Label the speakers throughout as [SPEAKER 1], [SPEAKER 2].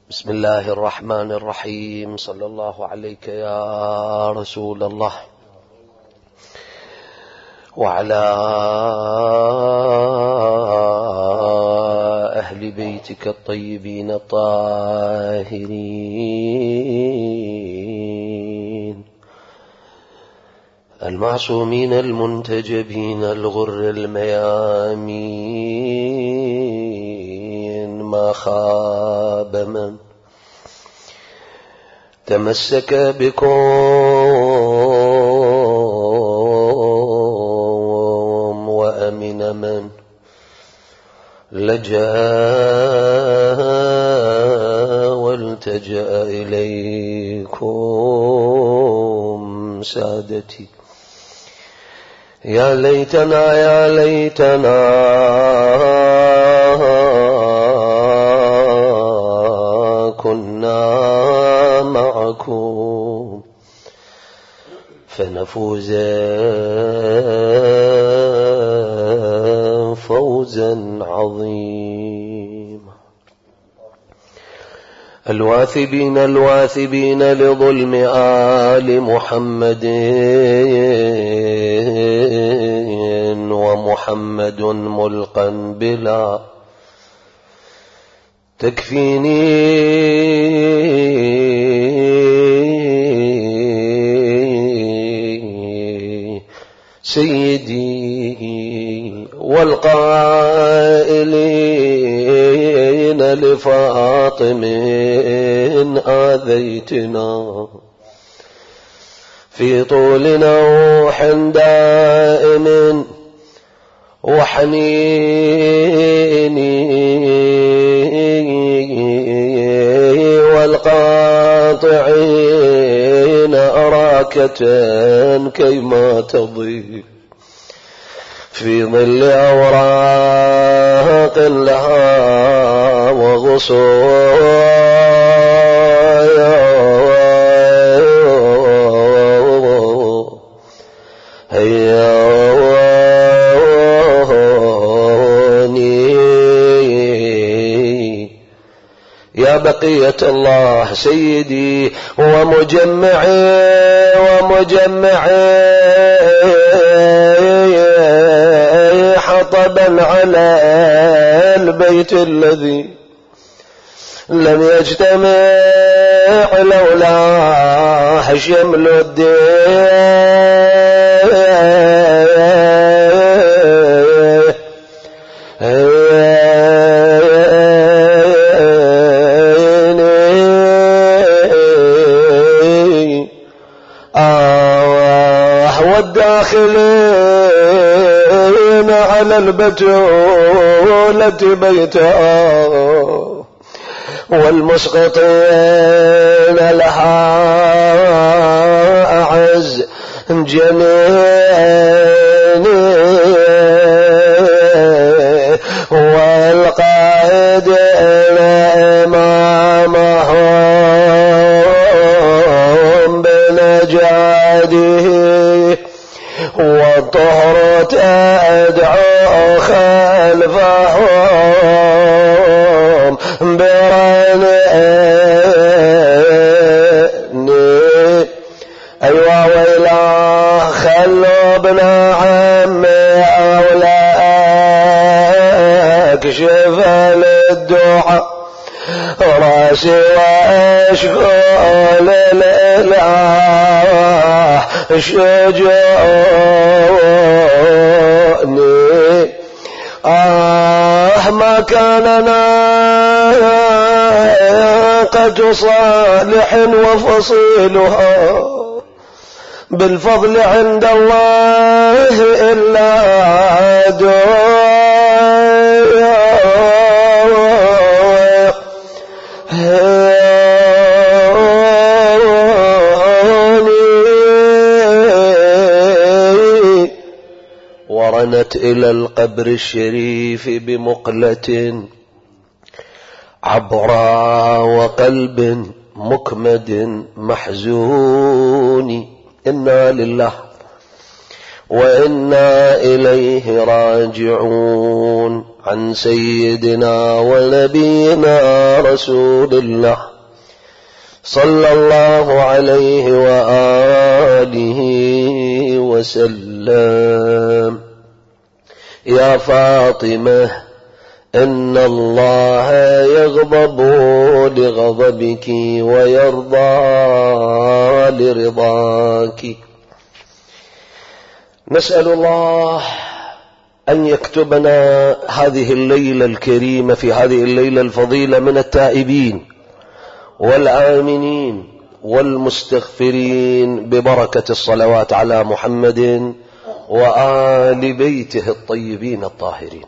[SPEAKER 1] بسم الله الرحمن الرحيم. صلى الله عليك يا رسول الله وعلى أهل بيتك الطيبين الطاهرين المعصومين المنتجبين الغر الميامين. ما خاب من تمسك بكم وأمن من لجأ والتجأ إليكم. سادتي يا ليتنا يا ليتنا كنا معكم فنفوز فوزا عظيما. الواثبين لظلم آل محمد ومحمد ملقا بلا تكفيني سيدي والقائلين لفاطم آذيتنا في طول نوح دائم وحنيني والقاطعين أراكة كيما تضيء في ظل أوراق لها وغصوايا يا بقية الله سيدي ومجمعي حطبا على البيت الذي لم يجتمع لولاه شمل والداخلين على البتولة بيتها والمسقطين لها أعز جنيني والقائدين إمامهم بنجاده والطهر تدعو خلفهم برني. أيوة ويلا خلوا ابن عمي أولاك شفى للدعاء راسي واشكو لله شجوني. ما كان ناقة صالح وفصيلها بالفضل عند الله إلا ورنت إلى القبر الشريف بمقلة عبراء وقلب مكمد محزون. إنا لله وإنا إليه راجعون. عن سيدنا ونبينا رسول الله صلى الله عليه وآله وسلم. يا فاطمة إن الله يغضب لغضبك ويرضى لرضاك. نسأل الله أن يكتبنا هذه الليلة الكريمة في هذه الليلة الفضيلة من التائبين والآمنين والمستغفرين ببركة الصلوات على محمد وآل بيته الطيبين الطاهرين.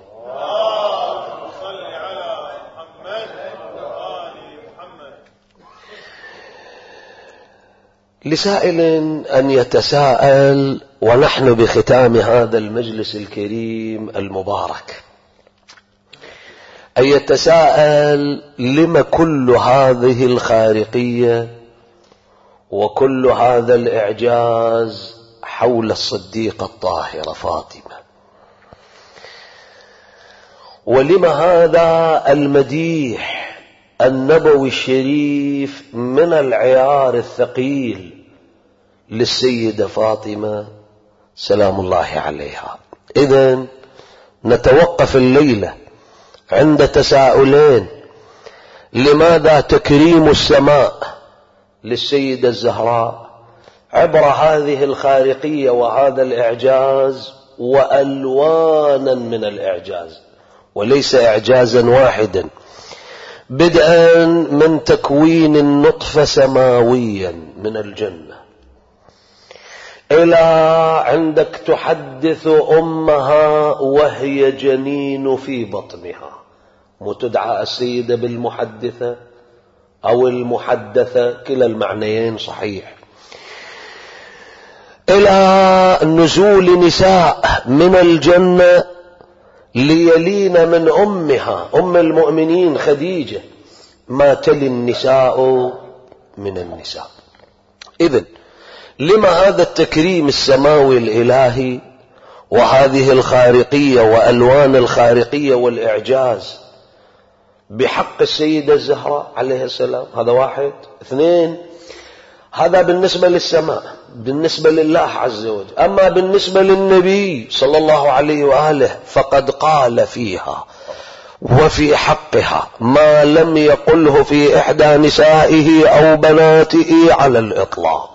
[SPEAKER 1] لسائل أن يتساءل ونحن بختام هذا المجلس الكريم المبارك، أن يتساءل لما كل هذه الخارقية وكل هذا الإعجاز حول الصديقة الطاهرة فاطمة، ولما هذا المديح النبوي الشريف من العيار الثقيل للسيدة فاطمة سلام الله عليها. إذن نتوقف الليلة عند تساؤلين: لماذا تكريم السماء للسيدة الزهراء عبر هذه الخارقية وهذا الإعجاز وألوانا من الإعجاز، وليس إعجازا واحدا، بدءا من تكوين النطفة سماويا من الجنة إلى عندك تحدث أمها وهي جنين في بطنها، وتدعى السيدة بالمحدثة أو المحدثة، كلا المعنيين صحيح، إلى نزول نساء من الجنة ليلين من أمها أم المؤمنين خديجة ما تلي النساء من النساء. إذن لما هذا التكريم السماوي الإلهي وهذه الخارقية وألوان الخارقية والإعجاز بحق السيدة الزهراء عليه السلام؟ هذا واحد. اثنين، هذا بالنسبة للسماء، بالنسبة لله عز وجل. أما بالنسبة للنبي صلى الله عليه وآله فقد قال فيها وفي حقها ما لم يقله في إحدى نسائه أو بناته على الإطلاق،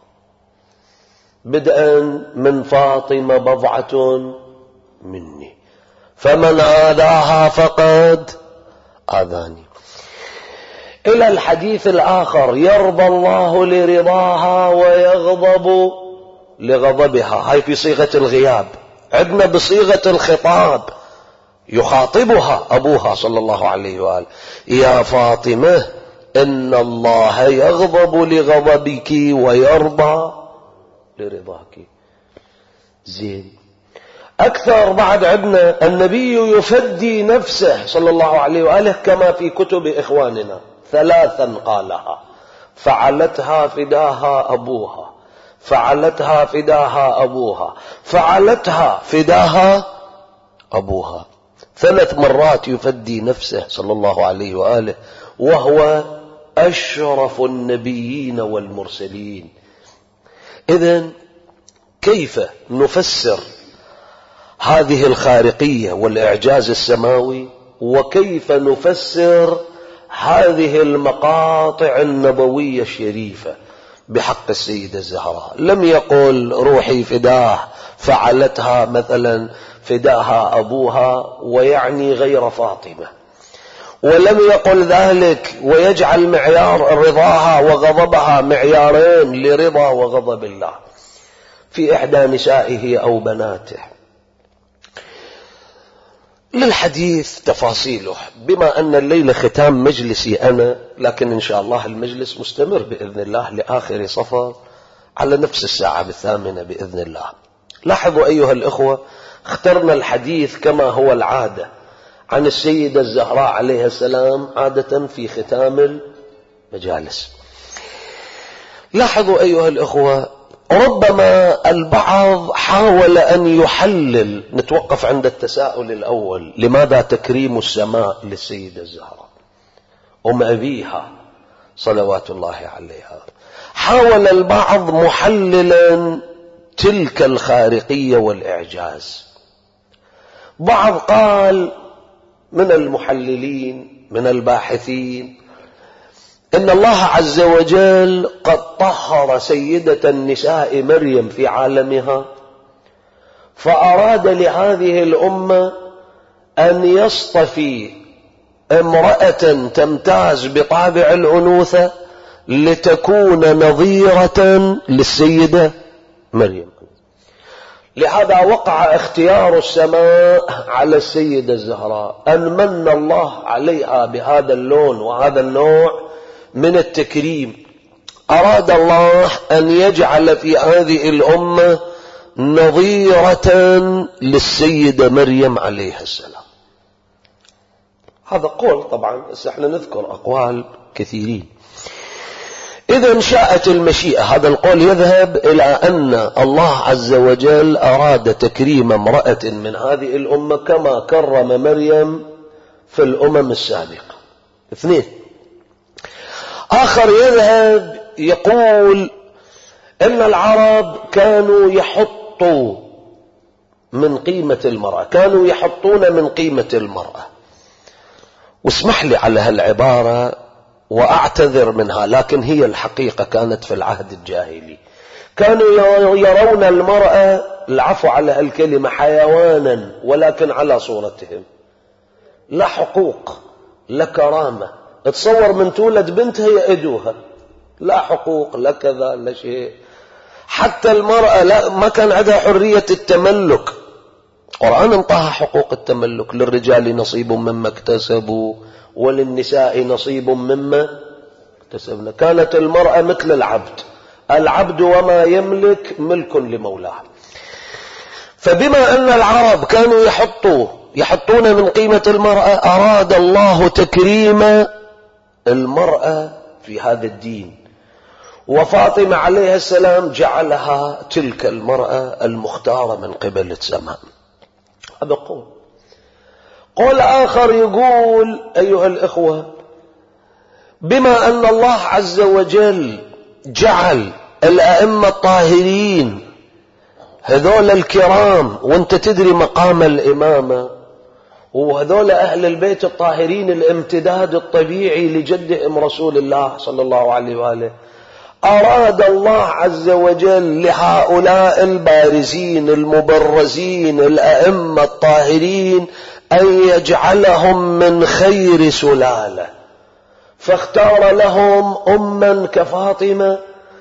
[SPEAKER 1] بدءا من فاطمة بضعة مني فمن آذاها فقد آذاني، إلى الحديث الآخر: يرضى الله لرضاها ويغضب لغضبها. هاي في صيغة الغياب. عندنا بصيغة الخطاب يخاطبها أبوها صلى الله عليه وآله: يا فاطمة إن الله يغضب لغضبك ويرضى لرضاك. زين. أكثر بعد عندنا النبي يفدي نفسه صلى الله عليه وآله كما في كتب إخواننا، ثلاثا قالها: فعلتها فداها أبوها، فعلتها فداها أبوها، فعلتها فداها أبوها. 3 مرات يفدي نفسه صلى الله عليه وآله وهو أشرف النبيين والمرسلين. إذن كيف نفسر هذه الخارقية والإعجاز السماوي، وكيف نفسر هذه المقاطع النبوية الشريفة بحق السيدة الزهراء؟ لم يقل روحي فداه، فعلتها مثلا فداها أبوها ويعني غير فاطمة، ولم يقل ذلك ويجعل معيار رضاها وغضبها معيارين لرضا وغضب الله في إحدى نسائه أو بناته. للحديث تفاصيله، بما أن الليلة ختام مجلسي أنا، لكن إن شاء الله المجلس مستمر بإذن الله لآخر صفر على نفس الساعة 8 بإذن الله. لاحظوا أيها الإخوة، اخترنا الحديث كما هو العادة عن السيدة الزهراء عليه السلام عادة في ختام المجالس. لاحظوا أيها الإخوة، ربما البعض حاول أن يحلل، نتوقف عند التساؤل الأول، لماذا تكريم السماء للسيدة الزهراء أم أبيها صلوات الله عليها؟ حاول البعض محللا تلك الخارقية والإعجاز. بعض قال من المحللين من الباحثين إن الله عز وجل قد طهر سيدة النساء مريم في عالمها، فأراد لهذه الأمة أن يصطفي امرأة تمتاز بطابع الأنوثة لتكون نظيرة للسيدة مريم. لهذا وقع اختيار السماء على السيدة الزهراء، أن من الله عليها بهذا اللون وهذا النوع من التكريم. أراد الله أن يجعل في هذه الأمة نظيرة للسيدة مريم عليها السلام. هذا قول، طبعا احنا نذكر أقوال كثيرين. إذا شاءت المشيئة، هذا القول يذهب إلى أن الله عز وجل أراد تكريم امرأة من هذه الأمة كما كرم مريم في الأمم السابقة. اثنين، آخر يذهب يقول إن العرب كانوا يحطوا من قيمة المرأة، كانوا يحطون من قيمة المرأة. واسمح لي على هالعبارة وأعتذر منها، لكن هي الحقيقة كانت في العهد الجاهلي. كانوا يرون المرأة، العفو على الكلمة، حيوانا، ولكن على صورتهم، لا حقوق لا كرامة. تصور من تولد بنتها يأدوها، لا حقوق لا كذا لا شيء. حتى المرأة لا، ما كان عندها حرية التملك. القرآن انطاها حقوق التملك، للرجال نصيب مما اكتسبوا وللنساء نصيب مما اكتسبنا. كانت المرأة مثل العبد، العبد وما يملك ملك لمولاه. فبما أن العرب كانوا يحطون من قيمة المرأة، أراد الله تكريم المرأة في هذا الدين، وفاطمة عليها السلام جعلها تلك المرأة المختارة من قبل السماء. هذا قول آخر يقول أيها الإخوة، بما أن الله عز وجل جعل الأئمة الطاهرين هذول الكرام، وانت تدري مقام الإمامة، وهذول أهل البيت الطاهرين الامتداد الطبيعي لجدهم رسول الله صلى الله عليه وآله، أراد الله عز وجل لهؤلاء البارزين المبرزين الأئمة الطاهرين أن يجعلهم من خير سلالة، فاختار لهم أما كفاطمة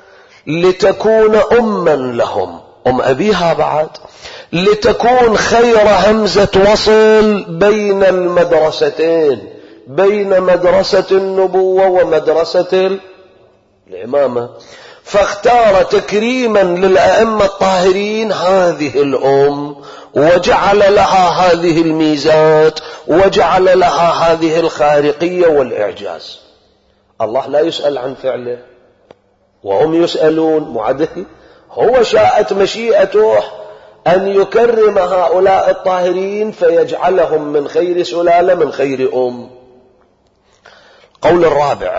[SPEAKER 1] لتكون أما لهم، أم أبيها بعد، لتكون خير همزة وصل بين المدرستين، بين مدرسة النبوة ومدرسة الإمامة. فاختار تكريما للأئمة الطاهرين هذه الأم، وجعل لها هذه الميزات، وجعل لها هذه الخارقية والإعجاز. الله لا يسأل عن فعله وهم يسألون، معدل. هو شاءت مشيئته أن يكرم هؤلاء الطاهرين فيجعلهم من خير سلالة من خير أم. قول الرابع،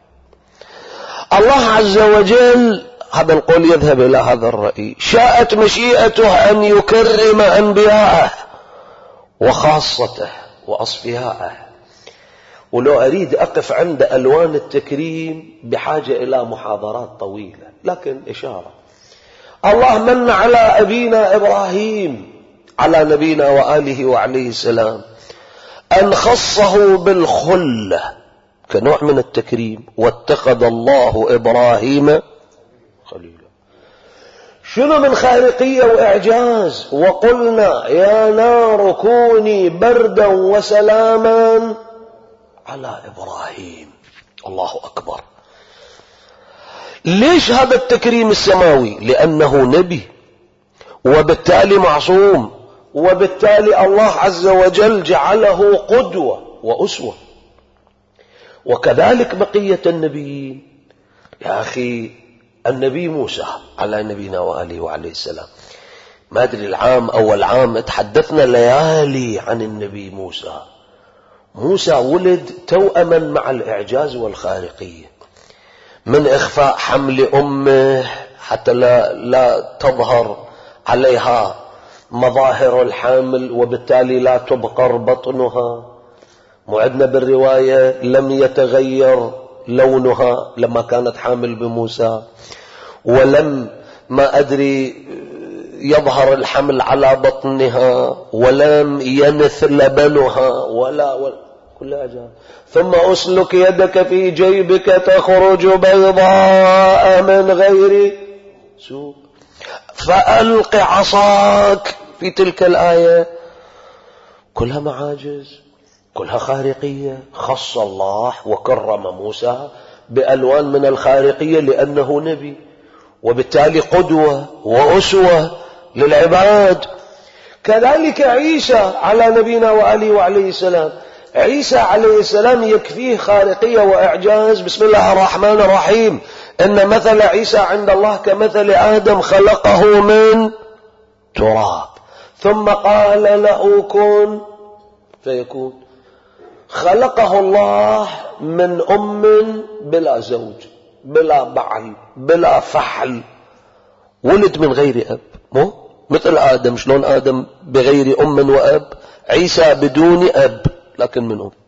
[SPEAKER 1] الله عز وجل، هذا القول يذهب إلى هذا الرأي، شاءت مشيئته أن يكرم أنبياءه وخاصته وأصفياءه. ولو أريد أقف عند ألوان التكريم بحاجة إلى محاضرات طويلة، لكن إشارة. الله من على أبينا إبراهيم على نبينا وآله وعليه السلام أن خصه بالخلة كنوع من التكريم، واتخذ الله إبراهيم خليلا. شنو من خارقية وإعجاز؟ وقلنا يا نار كوني بردا وسلاما على إبراهيم. الله أكبر. ليش هذا التكريم السماوي؟ لأنه نبي وبالتالي معصوم، وبالتالي الله عز وجل جعله قدوة وأسوة، وكذلك بقية النبيين. يا أخي النبي موسى على نبينا وآله وعليه السلام. ما أدري العام أول عام تحدثنا ليالي عن النبي موسى. موسى ولد توأما مع الإعجاز والخارقية، من إخفاء حمل أمه حتى لا تظهر عليها مظاهر الحمل وبالتالي لا تبقر بطنها. معدنا بالرواية لم يتغير لونها لما كانت حامل بموسى، ولم ما أدري يظهر الحمل على بطنها، ولم ينث لبنها ولا كل أجاب. ثم أسلك يدك في جيبك تخرج بيضاء من غير سوء فألق عصاك. في تلك الآية كلها معاجز، كلها خارقية. خص الله وكرم موسى بألوان من الخارقية لأنه نبي، وبالتالي قدوة وأسوة للعباد. كذلك عيسى على نبينا وآله وعليه السلام. عيسى عليه السلام يكفيه خارقية وإعجاز. بسم الله الرحمن الرحيم: إن مثل عيسى عند الله كمثل آدم خلقه من تراب ثم قال له كن فيكون. خلقه الله من أم بلا زوج بلا بعل بلا فحل، ولد من غير أب، مو مثل آدم. شلون آدم بغير أم وأب، عيسى بدون أب لكن من أم.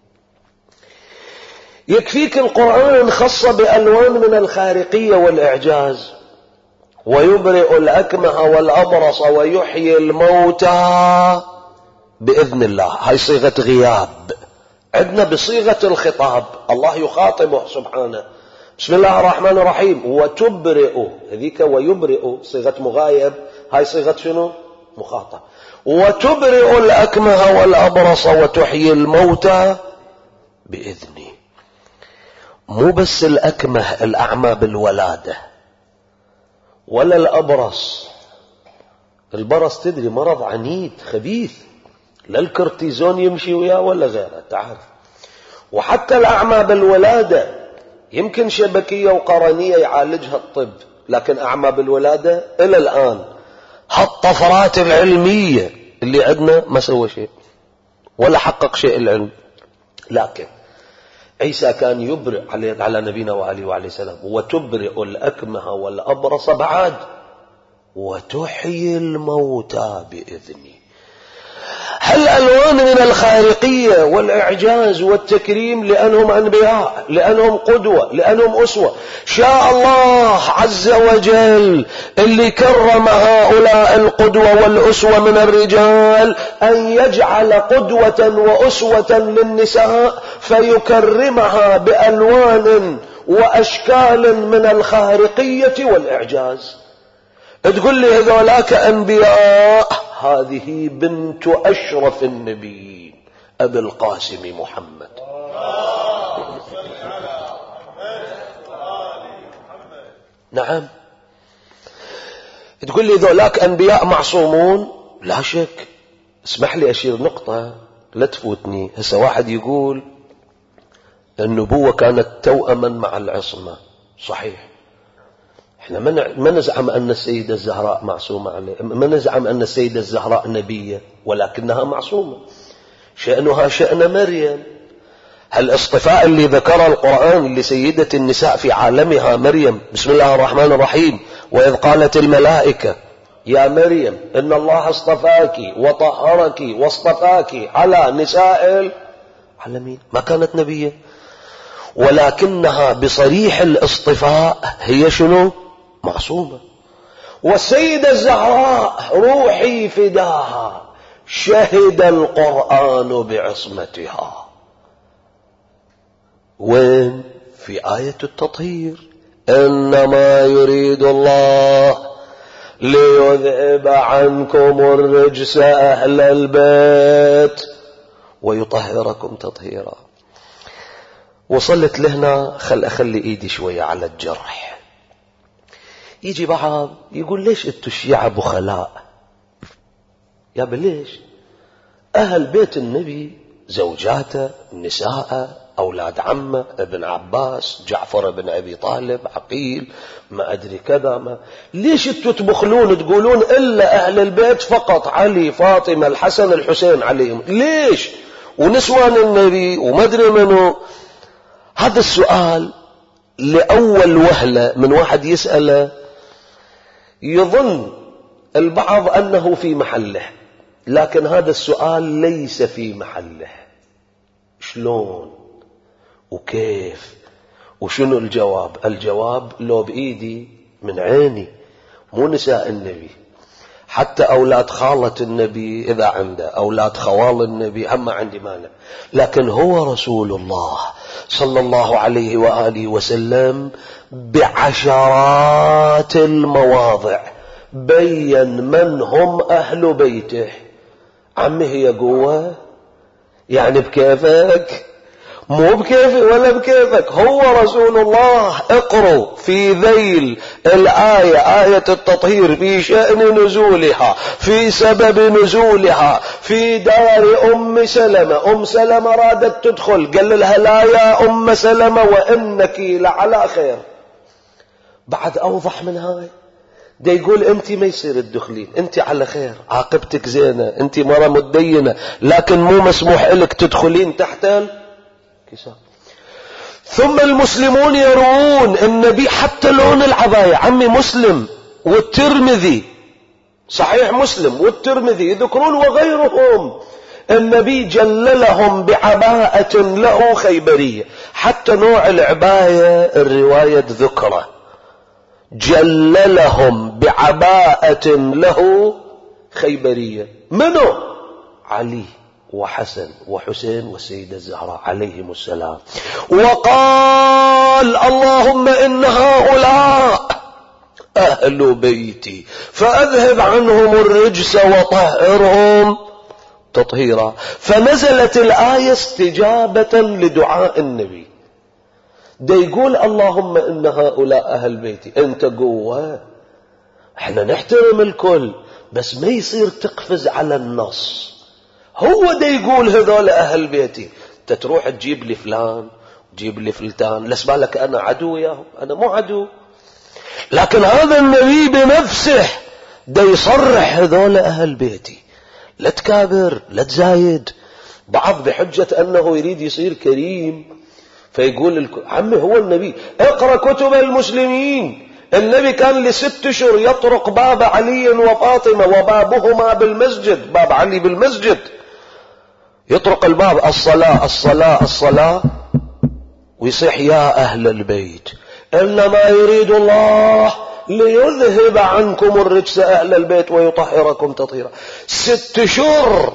[SPEAKER 1] يكفيك القرآن خص بألوان من الخارقية والإعجاز: ويبرئ الأكمه والأبرص ويحيي الموتى بإذن الله. هاي صيغة غياب، عندنا بصيغة الخطاب، الله يخاطبه سبحانه. بسم الله الرحمن الرحيم: وتبرئ، هذيك ويبرئ صيغة مغايب، هاي صيغة شنو؟ مخاطب. وتبرئ الأكمه والأبرص وتحيي الموتى بإذني. مو بس الأكمه الأعمى بالولادة، ولا الأبرص. البرص تدري مرض عنيد خبيث، لا الكورتيزون يمشي وياه ولا غيره، تعرف. وحتى الأعمى بالولادة يمكن شبكية وقرنية يعالجها الطب، لكن أعمى بالولادة إلى الآن هالطفرات العلمية اللي عندنا ما سوى شيء ولا حقق شيء العلم. لكن عيسى كان يبرئ على نبينا وآله وعليه السلام. وتبرئ الأكمه والأبرص بعد وتحيي الموتى بإذني. هل ألوان من الخارقية والإعجاز والتكريم، لأنهم أنبياء، لأنهم قدوة، لأنهم أسوة. شاء الله عز وجل اللي كرم هؤلاء القدوة والأسوة من الرجال أن يجعل قدوة وأسوة للنساء فيكرمها بألوان وأشكال من الخارقية والإعجاز. تقول لي هذولاك أنبياء، هذه بنت أشرف النبيين أبي القاسم محمد. نعم. تقول لي ذولاك أنبياء معصومون، لا شك. اسمح لي أشير نقطة لا تفوتني. هسه واحد يقول النبوة كانت توأما مع العصمة، صحيح. احنا ما نزعم أن السيدة الزهراء معصومة عليه، ما نزعم أن السيدة الزهراء نبية، ولكنها معصومة. شأنها شأن مريم. هالاصطفاء اللي ذكر القرآن لسيدة النساء في عالمها مريم. بسم الله الرحمن الرحيم: وإذ قالت الملائكة يا مريم إن الله اصطفاك وطهرك واصطفاك على نساء العالمين. ما كانت نبية، ولكنها بصريح الاصطفاء هي شنو؟ معصومة. والسيدة الزهراء روحي فداها شهد القرآن بعصمتها. وين؟ في آية التطهير: إنما يريد الله ليذهب عنكم الرجس أهل البيت ويطهركم تطهيرا. وصلت لهنا أخلي إيدي شوية على الجرح. يجي بعض يقول ليش انتوا الشيعة بخلاء؟ يا بليش؟ أهل بيت النبي زوجاته نساءه أولاد عمه، ابن عباس، جعفر بن أبي طالب، عقيل، ما أدري كذا ما. ليش انتوا تبخلون تقولون إلا أهل البيت فقط، علي، فاطمة، الحسن، الحسين عليهم؟ ليش؟ ونسوان النبي وما أدري منه. هذا السؤال لأول وهلة من واحد يسأله يظن البعض أنه في محله، لكن هذا السؤال ليس في محله. شلون وكيف وشنو الجواب؟ الجواب لو بإيدي من عيني، مو نساء النبي، حتى أولاد خالة النبي إذا عنده، أولاد خوال النبي هم عندي مانع، لكن هو رسول الله صلى الله عليه وآله وسلم بعشرات المواضع بين من هم أهل بيته. عمي هي قوة يعني بكيفك؟ مو بكيفي ولا بكيفك، هو رسول الله. اقروا في ذيل الآية، آية التطهير، في شأن نزولها، في سبب نزولها، في دار أم سلمة. أم سلمة رادت تدخل، قال لها لا يا أم سلمة وإنك لعلى خير. بعد أوضح من هاي، ده يقول انت ما يصير تدخلين، انت على خير، عاقبتك زينة، انت مرة متدينة، لكن مو مسموح لك تدخلين تحت الكساء. ثم المسلمون يروون النبي حتى لون العباية. عمي مسلم والترمذي، صحيح مسلم والترمذي يذكرون وغيرهم، النبي جللهم بعباءة له خيبرية. حتى نوع العباية الرواية ذكره، جللهم بعباءة له خيبرية. منو؟ علي وحسن وحسين والسيدة الزهراء عليهم السلام. وقال اللهم إن هؤلاء أهل بيتي فأذهب عنهم الرجس وطهرهم تطهيرا. فنزلت الآية استجابة لدعاء النبي. ده يقول اللهم إن هؤلاء أهل بيتي. أنت قوة، احنا نحترم الكل، بس ما يصير تقفز على النص. هو ده يقول هذول أهل بيتي، انت تروح تجيب لي فلان، تجيب لي فلتان، لسبالك أنا عدو وياهم؟ أنا مو عدو. لكن هذا النبي بنفسه ده يصرح هذول أهل بيتي. لا تكابر، لا تزايد. بعض بحجة أنه يريد يصير كريم فيقول عمي هو النبي. اقرأ كتب المسلمين، النبي كان ل6 أشهر يطرق باب علي وفاطمة وبابهما بالمسجد، باب علي بالمسجد، يطرق الباب، الصلاة الصلاة الصلاة، ويصيح يا أهل البيت إنما يريد الله ليذهب عنكم الرجس أهل البيت ويطهركم تطهيرا. 6 أشهر،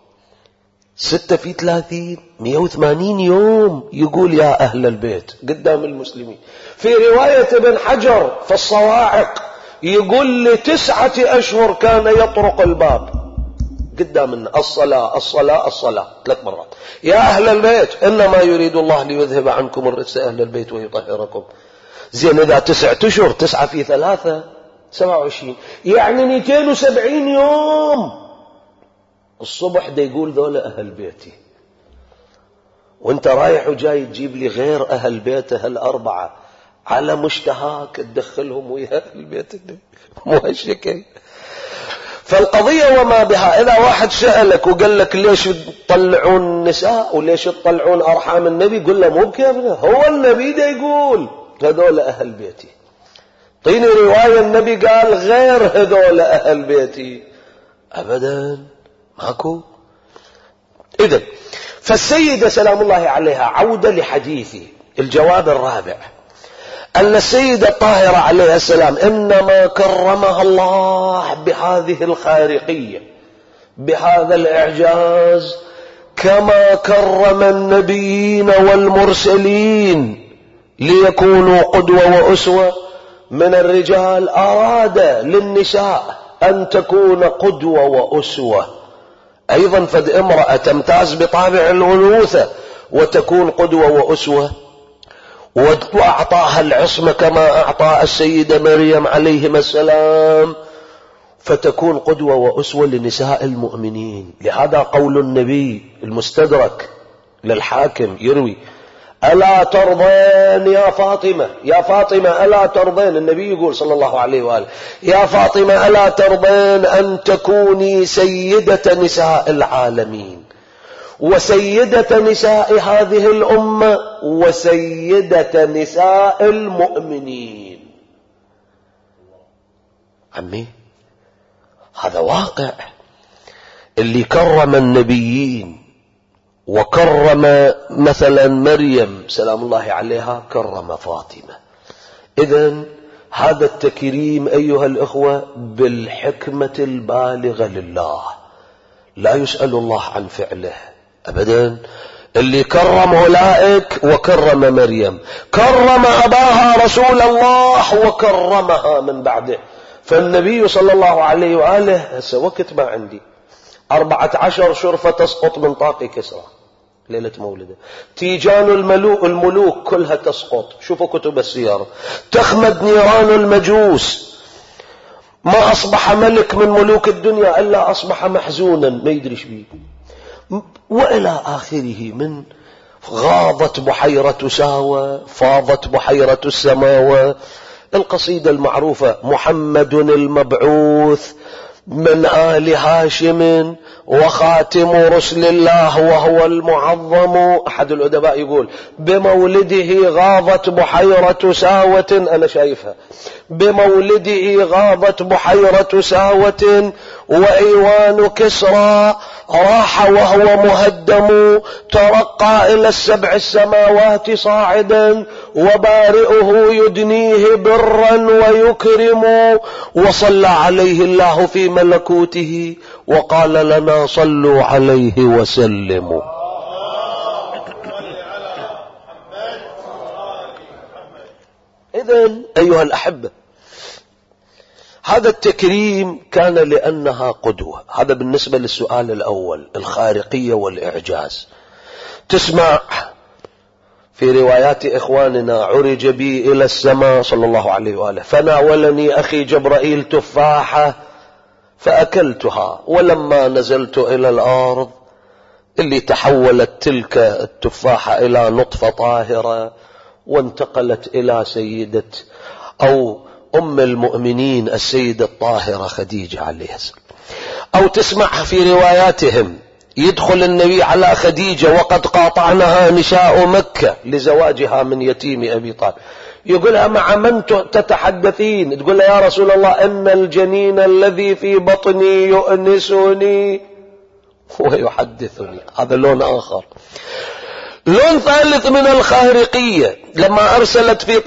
[SPEAKER 1] 6 في 30 180 يوم يقول يا أهل البيت قدام المسلمين. في رواية ابن حجر في الصواعق يقول ل9 أشهر كان يطرق الباب قدام الصلاة الصلاة الصلاة 3 مرات. يا أهل البيت إنما يريد الله ليذهب عنكم الرجس أهل البيت ويطهركم. زين إذا 9 أشهر 9 في 3 27، يعني 270 يوم. الصبح ده يقول ذولا أهل بيتي، وانت رايح وجاي تجيب لي غير أهل بيته ال4 على مشتهاك تدخلهم ويا أهل بيت النبي، مو هالشكل. فالقضية وما بها. إذا واحد سألك وقال لك ليش تطلعون النساء وليش تطلعون أرحام النبي، قل له مو بكيفنا، هو النبي ده يقول هذول أهل بيتي. طيني رواية النبي قال غير هذول أهل بيتي، أبدا ماكو. إذن فالسيدة سلام الله عليها، عودة لحديثي، الجواب الرابع، أن السيدة الطاهرة عليها السلام إنما كرمها الله بهذه الخارقية، بهذا الإعجاز، كما كرم النبيين والمرسلين ليكونوا قدوة وأسوة من الرجال. أراد للنساء أن تكون قدوة وأسوة أيضا، فد امرأة تمتاز بطابع الأنوثة وتكون قدوة وأسوة، وأعطاها العصمة كما أعطى السيدة مريم عليهما السلام، فتكون قدوة وأسوة لنساء المؤمنين. لهذا قول النبي المستدرك للحاكم يروي ألا ترضين يا فاطمة، يا فاطمة ألا ترضين، النبي يقول صلى الله عليه وآله: يا فاطمة ألا ترضين أن تكوني سيدة نساء العالمين وسيدة نساء هذه الأمة وسيدة نساء المؤمنين. عمي هذا واقع. اللي كرم النبيين وكرم مثلا مريم سلام الله عليها كرم فاطمة. إذن هذا التكريم أيها الإخوة بالحكمة البالغة لله، لا يسأل الله عن فعله أبدا. اللي كرم أولئك وكرم مريم، كرم أباها رسول الله وكرمها من بعده. فالنبي صلى الله عليه وآله هسه وقت ما عندي 14 شرفة تسقط من طاق كسرى ليلة مولده، تيجان الملوك كلها تسقط، شوفوا كتب السيارة، تخمد نيران المجوس، ما أصبح ملك من ملوك الدنيا إلا أصبح محزونا ما يدريش بيه، وإلى آخره. من غاضت بحيرة ساوى فاضت بحيرة السماوى، القصيدة المعروفة: محمد المبعوث من آل هاشم وخاتم رسل الله وهو المعظم. أحد الأدباء يقول: بمولده غاضت بحيرة ساوة، أنا شايفها، بمولده غاضت بحيرة ساوة وإيوان كسرى راح وهو مهدم، ترقى إلى 7 السماوات صاعدا وبارئه يدنيه برا ويكرم، وصلى عليه الله في ملكوته وقال لنا صلوا عليه وسلموا. إذن أيها الأحبة هذا التكريم كان لأنها قدوة. هذا بالنسبة للسؤال الأول، الخارقية والإعجاز. تسمع في روايات إخواننا: عرج بي إلى السماء صلى الله عليه وآله فناولني أخي جبرائيل تفاحة فأكلتها، ولما نزلت إلى الأرض اللي تحولت تلك التفاحة إلى نطفة طاهرة وانتقلت إلى سيدة أو أم المؤمنين السيدة الطاهرة خديجة عليه السلام. أو تسمع في رواياتهم يدخل النبي على خديجة وقد قاطعنها نساء مكة لزواجها من يتيم أبي طالب، يقولها: مع من تتحدثين؟ تقول له: يا رسول الله إن الجنين الذي في بطني يؤنسني ويحدثني. هذا لون آخر. لون ثالث من الخارقية لما أرسلت في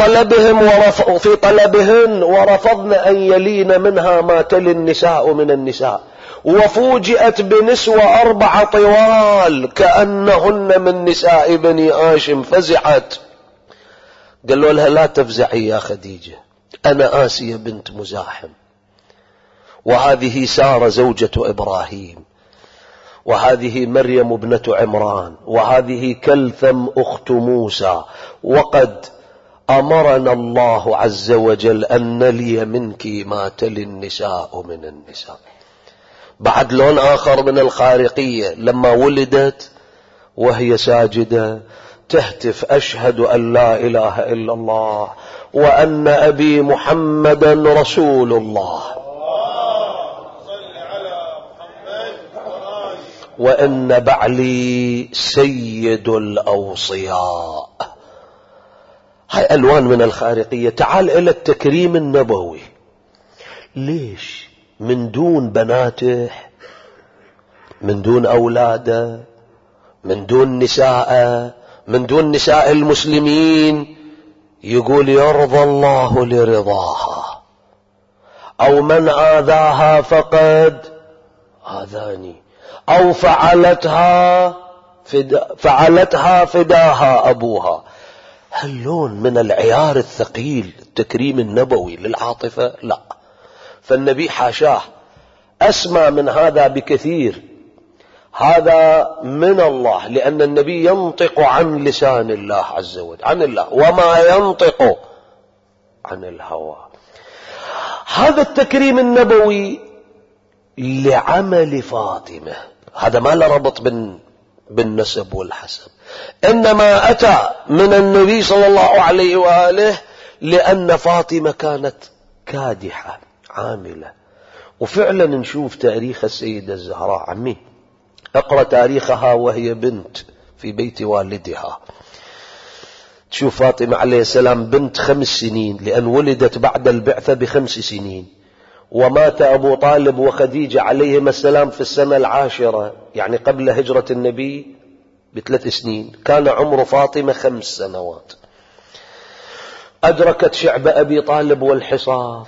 [SPEAKER 1] طلبهن ورفضن أن يلين منها ما تلي النساء من النساء، وفوجئت بنسوة 4 طوال كأنهن من نساء بني هاشم، فزعت. قالوا لها: لا تفزعي يا خديجة، أنا آسية بنت مزاحم، وهذه سارة زوجة إبراهيم، وهذه مريم ابنة عمران، وهذه كلثم أخت موسى، وقد أمرنا الله عز وجل أن نلي منك ما تلي النساء من النساء. بعد لون آخر من الخارقية لما ولدت وهي ساجدة تهتف: أشهد أن لا إله إلا الله وأن أبي محمدا رسول الله وإن بعلي سيد الأوصياء. هاي ألوان من الخارقية. تعال إلى التكريم النبوي. ليش من دون بناته، من دون أولاده، من دون نساء، من دون نساء المسلمين، يقول: يرضى الله لرضاها، أو من آذاها فقد آذاني، أو فعلتها فداها أبوها. هاللون من العيار الثقيل، التكريم النبوي للعاطفة لا. فالنبي حاشاه أسمى من هذا بكثير. هذا من الله، لأن النبي ينطق عن لسان الله عز وجل، عن الله، وما ينطق عن الهوى. هذا التكريم النبوي لعمل فاطمة، هذا ما له ربط بالنسب والحسب، إنما أتى من النبي صلى الله عليه وآله، لأن فاطمة كانت كادحة عاملة. وفعلا نشوف تاريخ السيدة الزهراء. عمي اقرأ تاريخها وهي بنت في بيت والدها. تشوف فاطمة عليه السلام بنت 5 سنين، لأن ولدت بعد البعثة ب5 سنين، ومات أبو طالب وخديجة عليهما السلام في السنة 10، يعني قبل هجرة النبي ب3 سنين. كان عمر فاطمة 5 سنوات. أدركت شعب أبي طالب والحصار،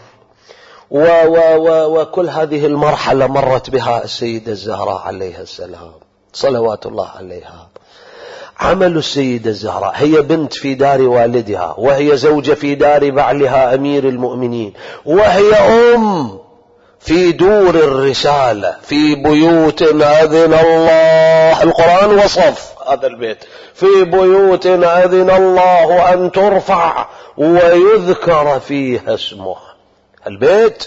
[SPEAKER 1] وكل هذه المرحلة مرت بها السيدة الزهراء عليها السلام صلوات الله عليها. عمل السيدة الزهراء، هي بنت في دار والدها، وهي زوجة في دار بعلها أمير المؤمنين، وهي في دور الرسالة، في بيوت أذن الله. القرآن وصف هذا البيت: في بيوت أذن الله أن ترفع ويذكر فيها اسمه. البيت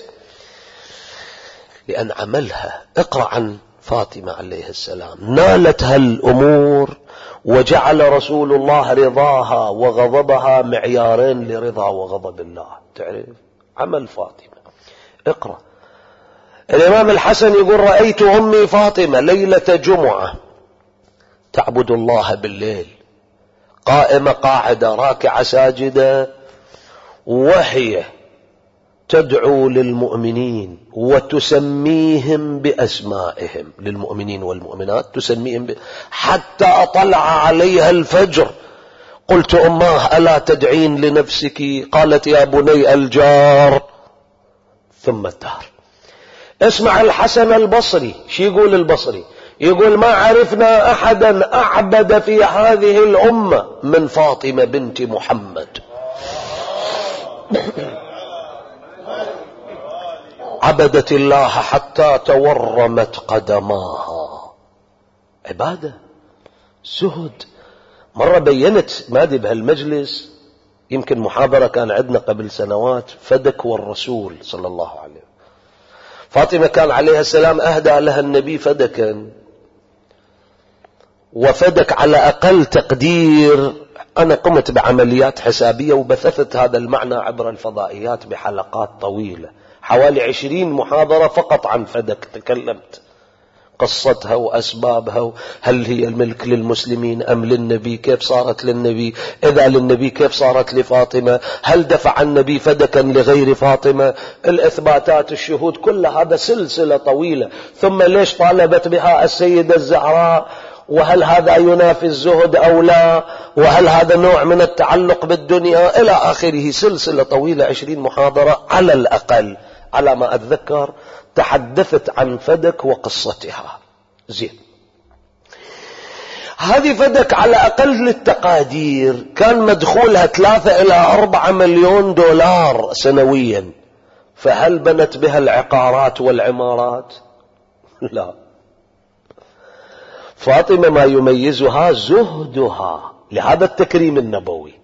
[SPEAKER 1] لأن عملها. اقرأ عن فاطمة عليه السلام، نالتها الأمور وجعل رسول الله رضاها وغضبها معيارين لرضا وغضب الله. تعرف عمل فاطمة؟ اقرأ. الإمام الحسن يقول: رأيت أمي فاطمة ليلة جمعة تعبد الله بالليل، قائمة قاعدة راكعة ساجدة، وهي تدعو للمؤمنين وتسميهم بأسمائهم، للمؤمنين والمؤمنات تسميهم حتى أطلع عليها الفجر. قلت: أماه ألا تدعين لنفسك؟ قالت: يا بني الجار ثم الدار. اسمع الحسن البصري شي يقول البصري؟ يقول: ما عرفنا أحدا أعبد في هذه الأمة من فاطمة بنت محمد. عبدت الله حتى تورمت قدماها. عبادة، زهد. مرة بينت، ما ادري بهالمجلس، يمكن محاضرة كان عندنا قبل سنوات، فدك والرسول صلى الله عليه وسلم. فاطمة كان عليها السلام أهدى لها النبي فدكا، وفدك على أقل تقدير. أنا قمت بعمليات حسابية وبثثت هذا المعنى عبر الفضائيات بحلقات طويلة، حوالي 20 محاضرة فقط عن فدك. تكلمت قصتها وأسبابها، هل هي الملك للمسلمين أم للنبي، كيف صارت للنبي، إذا للنبي كيف صارت لفاطمة، هل دفع النبي فدكا لغير فاطمة، الإثباتات، الشهود، كل هذا سلسلة طويلة. ثم ليش طالبت بها السيدة الزهراء، وهل هذا ينافي الزهد أو لا، وهل هذا نوع من التعلق بالدنيا، إلى آخره. سلسلة طويلة 20 محاضرة على الأقل، على ما أتذكر تحدثت عن فدك وقصتها. زين، هذه فدك على أقل التقادير كان مدخولها 3 إلى 4 مليون دولار سنويا. فهل بنت بها العقارات والعمارات؟ لا. فاطمة ما يميزها زهدها، لهذا التكريم النبوي،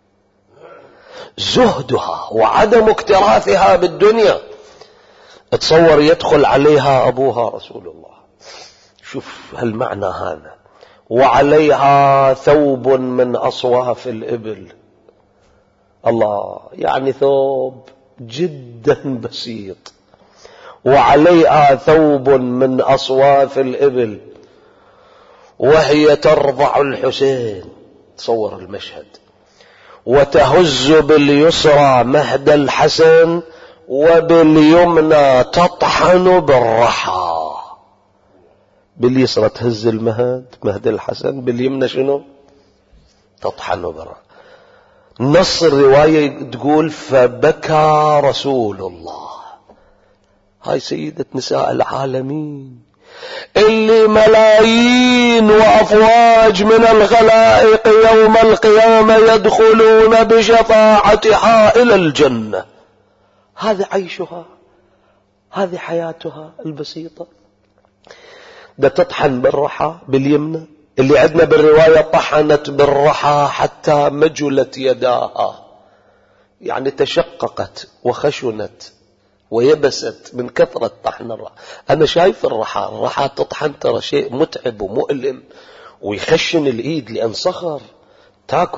[SPEAKER 1] زهدها وعدم اكتراثها بالدنيا. تصور يدخل عليها أبوها رسول الله، شوف هالمعنى هذا، وعليها ثوب من أصواف الإبل. الله، يعني ثوب جدا بسيط، وعليها ثوب من أصواف الإبل، وهي ترضع الحسين. تصور المشهد، وتهز باليسرى مهد الحسن، وباليمنى تطحن بالرحى. باليسرى تهز مهد الحسن، باليمنى شنو؟ تطحن بالرحى. نص الرواية تقول: فبكى رسول الله. هاي سيدة نساء العالمين، اللي ملايين وأفواج من الخلائق يوم القيامة يدخلون بشفاعتها إلى الجنة. هذا عيشها، هذه حياتها البسيطة. ده تطحن بالرحى باليمنى، اللي عندنا بالرواية طحنت بالرحى حتى مجلت يداها، يعني تشققت وخشنت ويبست من كثرة طحن الرحى. أنا شايف الرحى تطحن، ترى شيء متعب ومؤلم ويخشن الإيد، لأن صخر تاكل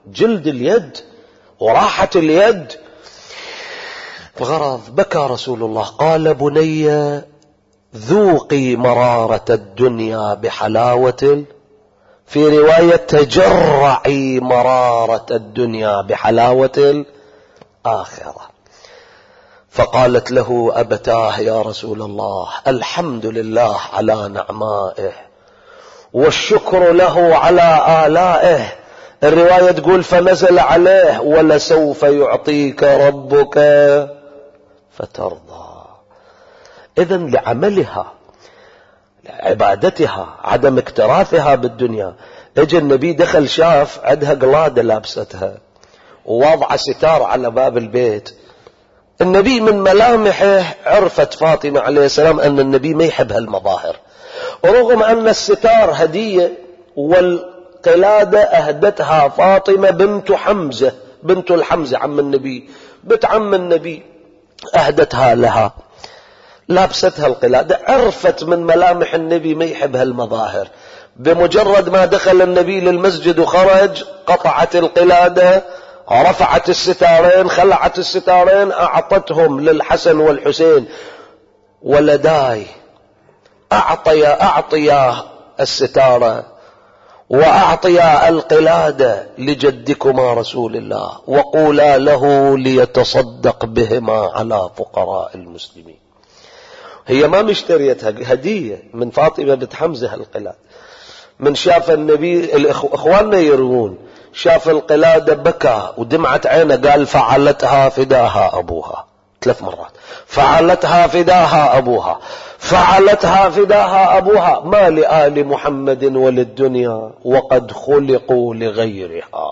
[SPEAKER 1] جلد اليد وراحة اليد بغرض. بكى رسول الله قال بني ذوقي مرارة الدنيا بحلاوة، في رواية تجرعي مرارة الدنيا بحلاوة الآخرة. فقالت له أبتاه يا رسول الله الحمد لله على نعمائه والشكر له على آلائه. الرواية تقول فنزل عليه ولسوف يعطيك ربك فترضى. إذن لعملها لعبادتها عدم اكتراثها بالدنيا، اجى النبي دخل شاف عندها قلادة لابستها ووضع ستار على باب البيت. النبي من ملامحه عرفت فاطمة عليه السلام أن النبي ما يحب هالمظاهر، ورغم أن الستار هدية والقلادة أهدتها فاطمة بنت حمزة بنت الحمزة عم النبي بنت عم النبي أهدتها لها، لابستها القلادة. عرفت من ملامح النبي ما يحب هالمظاهر. بمجرد ما دخل النبي للمسجد وخرج قطعت القلادة، رفعت الستارين، خلعت الستارين، أعطتهم للحسن والحسين ولداي. أعطيا الستارة وأعطيا القلادة لجدكما رسول الله وقولا له ليتصدق بهما على فقراء المسلمين. هي ما مشتريتها، هدية من فاطمة بنت حمزة القلادة. من شاف النبي اخواننا يروون شاف القلادة بكى ودمعت عينه، قال فعلتها فداها أبوها 3 مرات، فعلتها فداها أبوها، فعلتها فداها أبوها، ما لآل محمد وللدنيا وقد خلقوا لغيرها.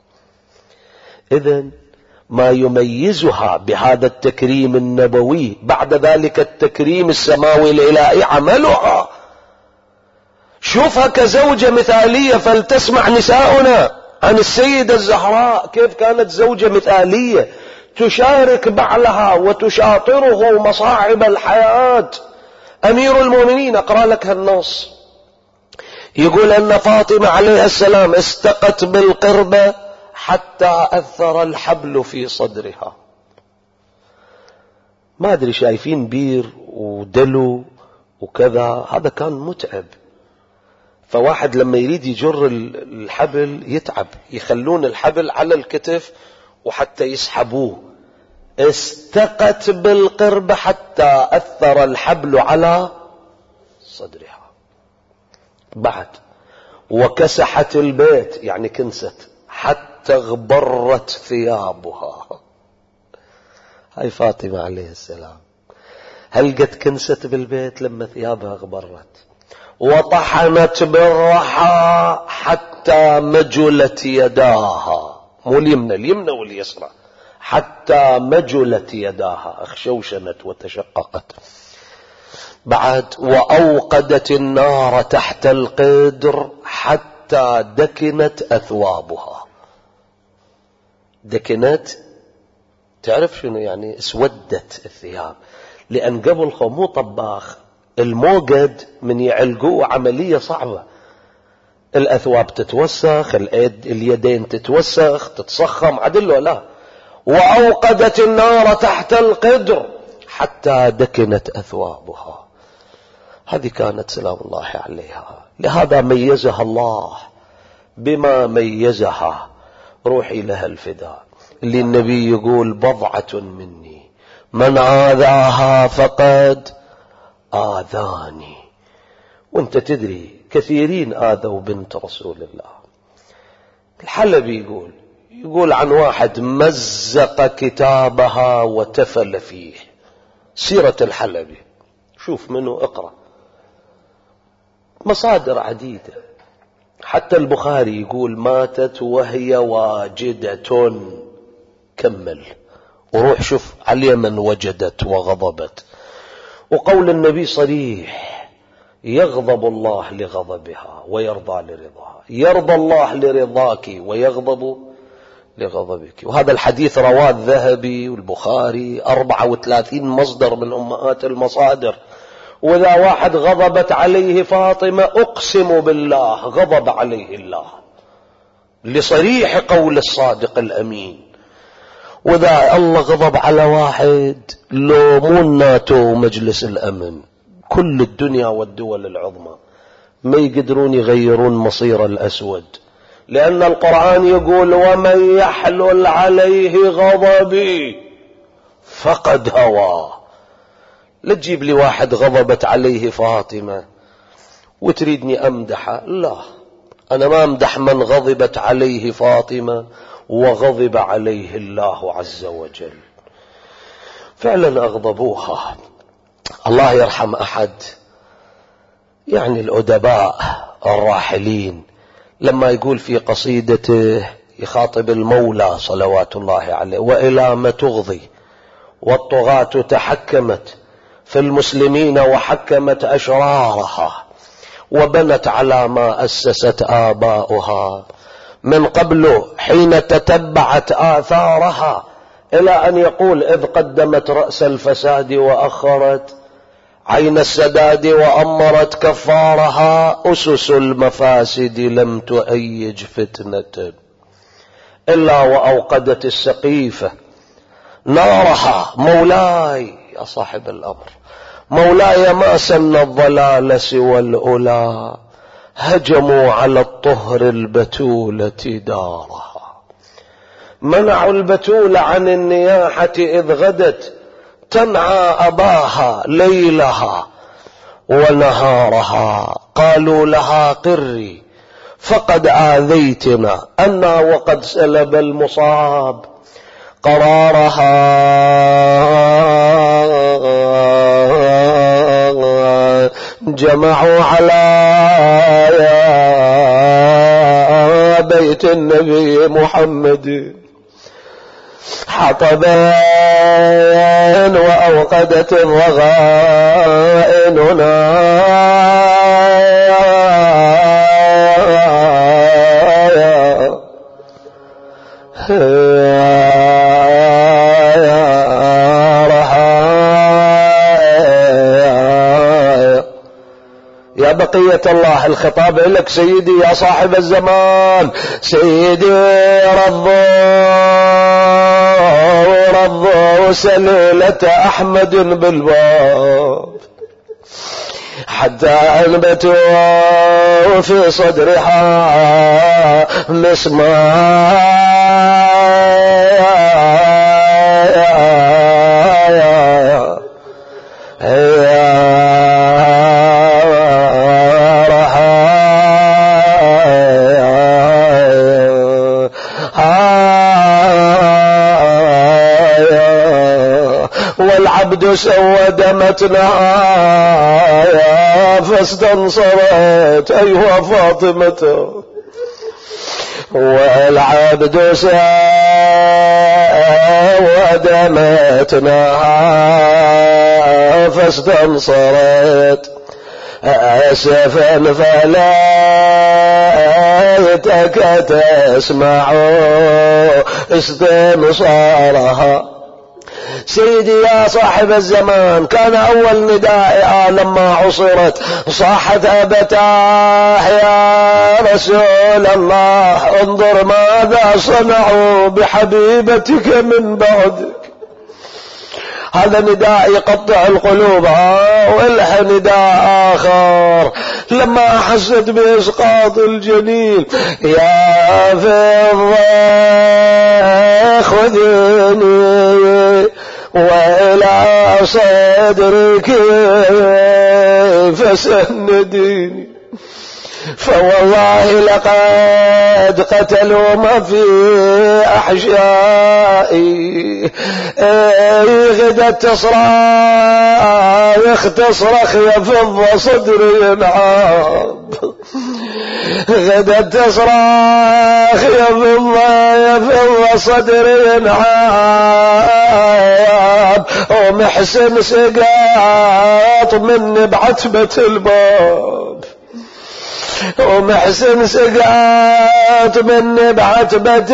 [SPEAKER 1] إذن ما يميزها بهذا التكريم النبوي بعد ذلك التكريم السماوي الإلهي عملها. شوفها كزوجة مثالية، فلتسمع نساؤنا عن السيدة الزهراء كيف كانت زوجة مثالية تشارك بعلها وتشاطره مصاعب الحياة. أمير المؤمنين أقرأ لك هالنص، يقول أن فاطمة عليه السلام استقت بالقربة حتى أثر الحبل في صدرها. ما أدري شايفين بير ودلو وكذا، هذا كان متعب. فواحد لما يريد يجر الحبل يتعب، يخلون الحبل على الكتف وحتى يسحبوه. استقت بالقربة حتى أثر الحبل على صدرها. بعد وكسحت البيت يعني كنست حتى اغبرت ثيابها. هاي فاطمة عليه السلام هل قد كنست بالبيت لما ثيابها اغبرت؟ وطحنت بالرحى حتى مجلت يداها، مو اليمنى واليسرى، حتى مجلت يداها، اخشوشنت وتشققت. بعد وأوقدت النار تحت القدر حتى دكنت أثوابها. دكنت تعرف شنو يعني؟ اسودت الثياب، لأن قبل مو طباخ، الموقد من يعلقوه عملية صعبة، الأثواب تتوسخ، اليدين تتوسخ تتصخم عدله لا. وأوقدت النار تحت القدر حتى دكنت أثوابها. هذه كانت سلام الله عليها. لهذا ميزها الله بما ميزها، روحي لها الفداء. اللي النبي يقول بضعة مني من آذاها فقد آذاني. وانت تدري كثيرين آذوا بنت رسول الله. الحلبي يقول عن واحد مزق كتابها وتفل فيه. سيرة الحلبي شوف منه اقرأ، مصادر عديدة. حتى البخاري يقول ماتت وهي واجدة. كمل وروح شوف على من وجدت وغضبت. وقول النبي صريح، يغضب الله لغضبها ويرضى لرضاها، يرضى الله لرضاك ويغضب لغضبك. وهذا الحديث رواه الذهبي والبخاري 34 مصدر من أمهات المصادر. وإذا واحد غضبت عليه فاطمة أقسم بالله غضب عليه الله. لصريح قول الصادق الأمين. وإذا الله غضب على واحد، لو مو الناتو ومجلس الأمن، كل الدنيا والدول العظمى ما يقدرون يغيرون مصير الأسود، لأن القرآن يقول: ومن يحلل عليه غضبي فقد هوى. لا تجيب لي واحد غضبت عليه فاطمة وتريدني أمدحه، لا، أنا ما أمدح من غضبت عليه فاطمة وغضب عليه الله عز وجل. فعلا أغضبوها. الله يرحم أحد يعني الأدباء الراحلين لما يقول في قصيدته يخاطب المولى صلوات الله عليه: وإلى ما تغضي والطغاة تحكمت في المسلمين وحكمت أشرارها وبنت على ما أسست آباؤها من قبل حين تتبعت آثارها، إلى أن يقول: إذ قدمت رأس الفساد وأخرت عين السداد وأمرت كفارها، أسس المفاسد لم تؤيج فتنة إلا وأوقدت السقيفة نارها. مولاي يا صاحب الأمر، مولاي ما سن الضلال سوى الأولى، هجموا على الطهر البتولة دارها، منعوا البتول عن النياحة إذ غدت تنعى أباها ليلها ونهارها، قالوا لها قري فقد آذيتنا أنا وقد سلب المصاب قرارها، جمعوا على بيت النبي محمد حطبين وأوقدت الرغائن يا بقية الله الخطاب لك سيدي يا صاحب الزمان، سيدي رضوا سليلة أحمد بالباب حتى أنبتوا في صدرها والعبد سود متناها فاستنصرت أيها فاطمة، والعبد سود متناها فاستنصرت أسفا فليتك تسمع استنصارها. سيدي يا صاحب الزمان، كان أول نداء لما عصرت صاحت أبتاه يا رسول الله انظر ماذا صنعوا بحبيبتك من بعدك. هذا نداء يقطع القلوب. وله نداء آخر لما أحست بإسقاط الجنين: يا فضة خذني وإلى صدرك فسنديني، فوالله لقد قتلوا ما في أحشائي، غدت تصرخ يا فضة صدري ينعاب، غدت تصرخ يا فضة صدري ينعاب، ومحسن سقاط مني بعتبة الباب. ومحسن سقات من بعتبة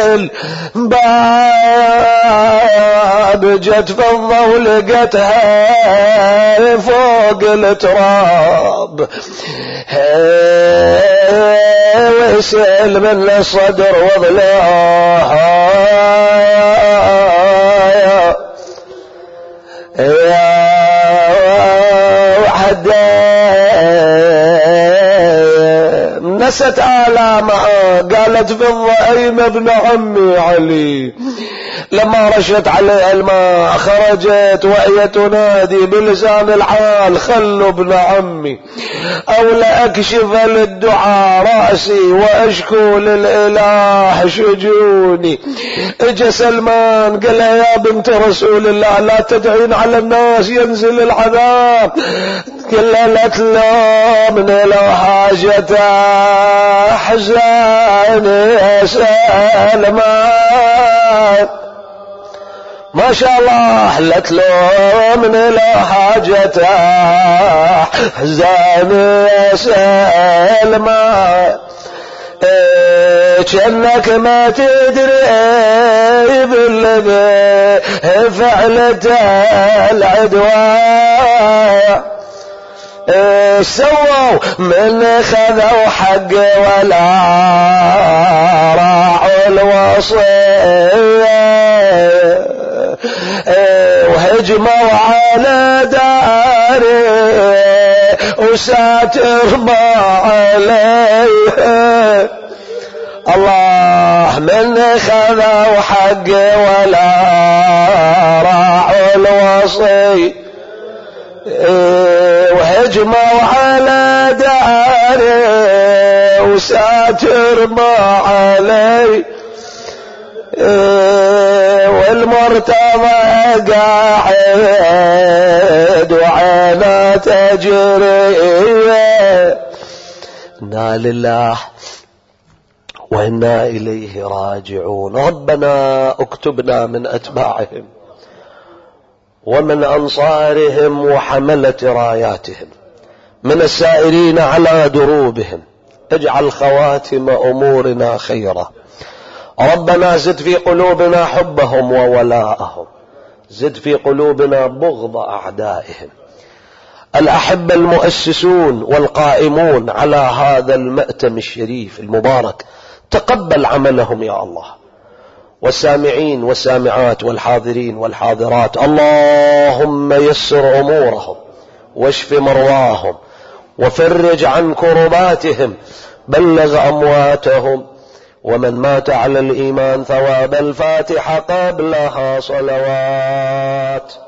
[SPEAKER 1] الباب جت فضة ولقتها فوق التراب ويسأل من الصدر وضلاه يا نست آلامها قالت فضة أين ابن عمي علي لما رشت عليه الماء خرجت وهي تنادي بلسان الحال خلوا ابن عمي أو لأكشف للدعاء رأسي وأشكو للإله شجوني. اجى سلمان قال يا بنت رسول الله لا تدعين على الناس ينزل العذاب. قالت له من له حاجة أحزاني يا سلمان ما شاء الله حلت له من له حاجة أحزاني يا سلمان كأنك ما تدري بالذي فعلت العدوان سووا من خذوا حق ولا راعوا الوصية وهجموا على داري وساتر ما عليه. الله من خذوا حق ولا راعوا الوصية وهجموا على داري وساتر ما علي والمرتضى قاعد وعينا تجري. إنا لله وإنا إليه راجعون. ربنا اكتبنا من أتباعهم ومن أنصارهم وحملة راياتهم من السائرين على دروبهم. اجعل خواتم أمورنا خيرا. ربنا زد في قلوبنا حبهم وولاءهم. زد في قلوبنا بغض أعدائهم. الأحبة المؤسسون والقائمون على هذا المأتم الشريف المبارك تقبل عملهم يا الله. والسامعين والسامعات والحاضرين والحاضرات اللهم يسر أمورهم واشف مرواهم وفرج عن كرباتهم بلغ أمواتهم. ومن مات على الإيمان ثواب الفاتحة قبلها صلوات.